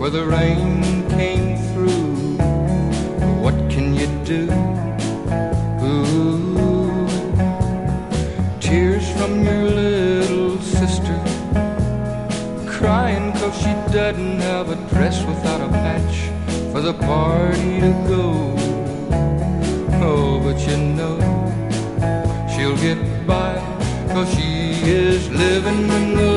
where the rain came through. What can you do? Ooh, tears from your little sister, crying 'cause she doesn't have a dress without a patch for the party to go. Oh, but you know she'll get by, 'cause she is living in the